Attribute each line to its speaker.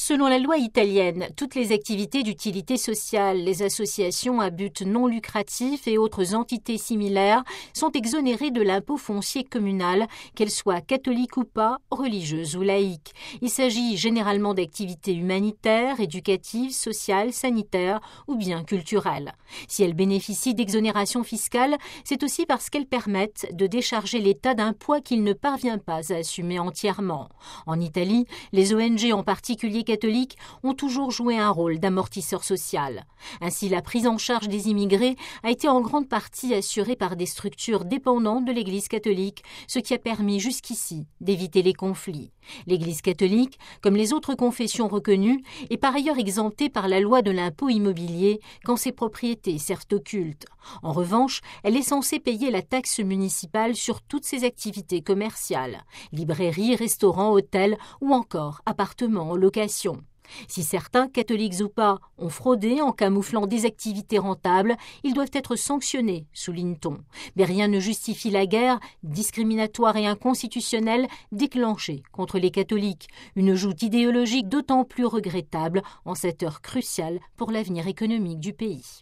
Speaker 1: Selon la loi italienne, toutes les activités d'utilité sociale, les associations à but non lucratif et autres entités similaires sont exonérées de l'impôt foncier communal, qu'elles soient catholiques ou pas, religieuses ou laïques. Il s'agit généralement d'activités humanitaires, éducatives, sociales, sanitaires ou bien culturelles. Si elles bénéficient d'exonération fiscale, c'est aussi parce qu'elles permettent de décharger l'État d'un poids qu'il ne parvient pas à assumer entièrement. En Italie, les ONG en particulier catholiques ont toujours joué un rôle d'amortisseur social. Ainsi, la prise en charge des immigrés a été en grande partie assurée par des structures dépendantes de l'Église catholique, ce qui a permis jusqu'ici d'éviter les conflits. L'Église catholique, comme les autres confessions reconnues, est par ailleurs exemptée par la loi de l'impôt immobilier quand ses propriétés servent au culte. En revanche, elle est censée payer la taxe municipale sur toutes ses activités commerciales, librairies, restaurants, hôtels ou encore appartements en location. Si certains, catholiques ou pas, ont fraudé en camouflant des activités rentables, ils doivent être sanctionnés, souligne-t-on. Mais rien ne justifie la guerre discriminatoire et inconstitutionnelle déclenchée contre les catholiques, une joute idéologique d'autant plus regrettable en cette heure cruciale pour l'avenir économique du pays.